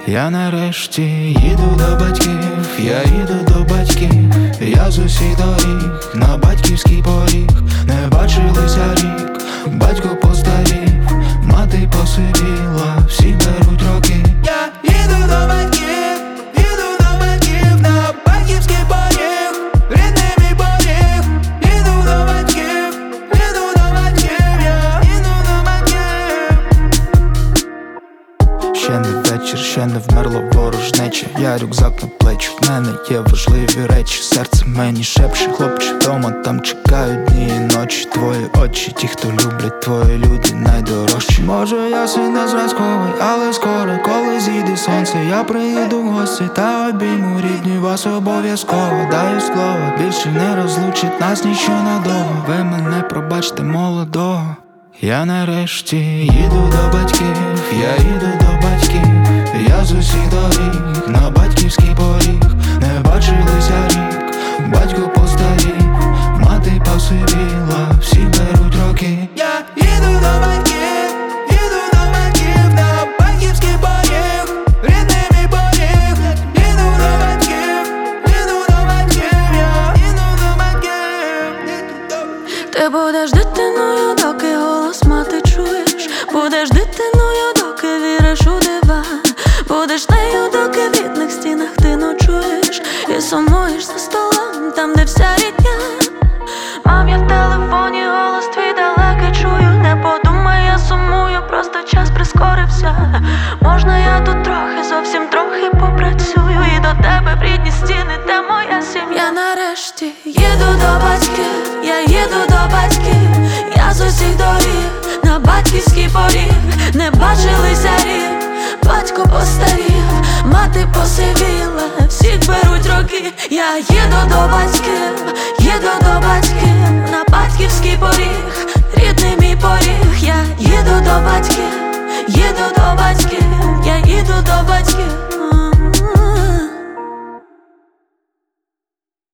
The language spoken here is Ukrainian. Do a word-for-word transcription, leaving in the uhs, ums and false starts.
Я нарешті їду до батьків, я їду до батьків, я з усіх доріг на батьківський поріг. Не бачилися рік, батько постарів, мати посивіла, всі беруть роки. Я їду до батьків, їду до батьків, на батьківський поріг, рідний мій поріг. Їду до батьків, їду до батьків, я їду до батьків. Ще не вечір, ще не вмерла ворожнеча. Я рюкзак на плечі, в мене є важливі речі. Серце мені шепче, хлопче, вдома там чекають дні і ночі. Твої очі, ті, хто люблять, твої люди найдорожчі. Може я син не зразковий, але скоро, коли зійде сонце, я приїду в гості та обійму рідні вас обов'язково. Даю слово, більше не розлучить нас ніщо надовго. Ви мене пробачте, молодого. Я нарешті їду до батьків, я їду до батьків, я з усіх доріг на батьківський поріг. Не бачилися рік, батько постарів, мати посивіла, всі беруть роки. Я їду до батьків, їду до батьків, на батьківський поріг, рідний мій поріг. Їду до батьків, їду до батьків, я їду до батьків. Ти будеш дитиною, доки голос мати чуєш. Будеш дитиною, доки віриш у дива. Будеш нею, доки в рідних стінах ти ночуєш і сумуєш за столом, там, де вся рідня. Мам, я в телефоні, голос твій далекий чую. Не подумай, я сумую, просто час прискорився. Можна я тут трохи, зовсім трохи попрацюю, і до тебе в рідні стіни, де моя сім'я. Я нарешті їду до батьків, я їду до батьків, я з усіх доріг на батьківський поріг. Не бачилися рік, батько постарів, мати посивіла, всіх беруть роки. Я їду до батьків, їду до батьків, на батьківський поріг, рідний мій поріг. Я їду до батьків, їду до батьків, я їду до батьків.